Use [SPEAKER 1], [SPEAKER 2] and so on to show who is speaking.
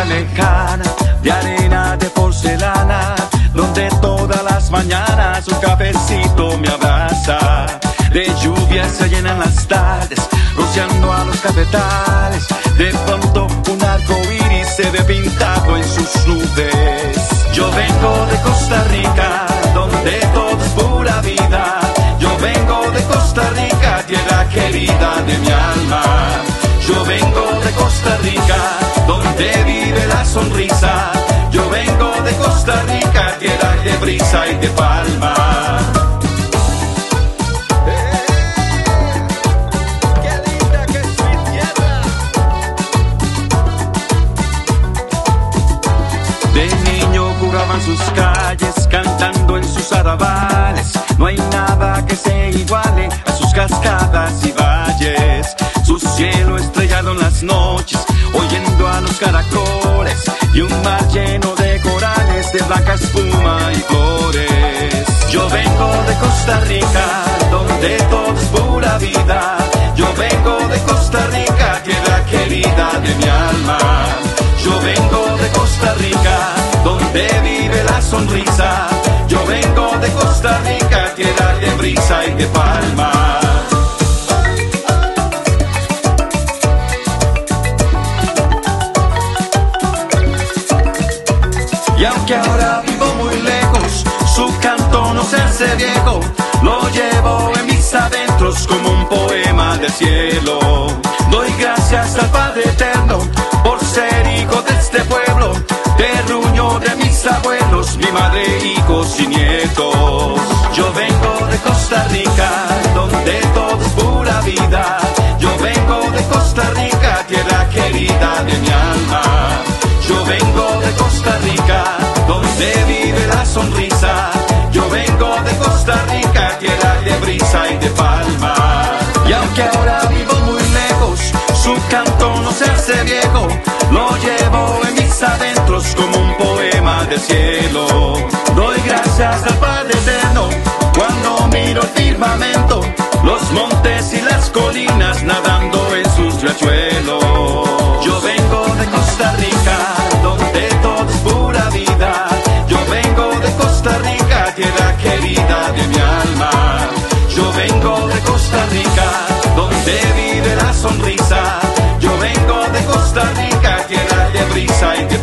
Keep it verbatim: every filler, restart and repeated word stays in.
[SPEAKER 1] tierra lejana, de arena de porcelana, donde todas las mañanas un cafecito me abraza. De lluvia se llenan las tardes, rociando a los cafetales. De pronto un arco iris se ve pintado en sus nubes. Yo vengo de Costa Rica, donde todo es pura vida. Yo vengo de Costa Rica, tierra querida de mi alma. Yo vengo de Costa Rica, donde vive la sonrisa. Yo vengo de Costa Rica, tierra de brisa y de palma. De niño jugaban sus calles, cantando en sus arrabales. No hay nada que se iguale a sus cascadas y valles. Su cielo estrellado en las noches, oyendo a los caracoles. Y un mar lleno de corales, de blanca espuma y flores. Yo vengo de Costa Rica, donde todo es pura vida. Yo vengo de Costa Rica, tierra querida de mi alma. Yo vengo de Costa Rica, donde vive la sonrisa. Yo vengo de Costa Rica, tierra de brisa y de palma. Y aunque ahora vivo muy lejos, su canto no se hace viejo. Lo llevo en mis adentros como un poema del cielo. Doy gracias al Padre Eterno por ser hijo de este pueblo, terruño de mis abuelos, mi madre, hijos y nietos. Yo vengo de Costa Rica, donde todo es pura vida. Yo vengo de Costa Rica, tierra querida de mi alma. Yo vengo de Costa Rica, donde vive la sonrisa. Yo vengo de Costa Rica, tierra de brisa y de palma. Y aunque ahora vivo muy lejos, su canto no se hace viejo. Lo llevo en mis adentros como un poema del cielo. Doy gracias al Padre Eterno cuando miro el firmamento, los montes y las colinas nadando en sus riachuelos. Yo vengo de Costa Rica, donde todo es pura vida. Yo vengo de Costa Rica, tierra querida de mi alma. Yo vengo de Costa Rica, donde vive la sonrisa. Yo vengo de Costa Rica, tierra de brisa y de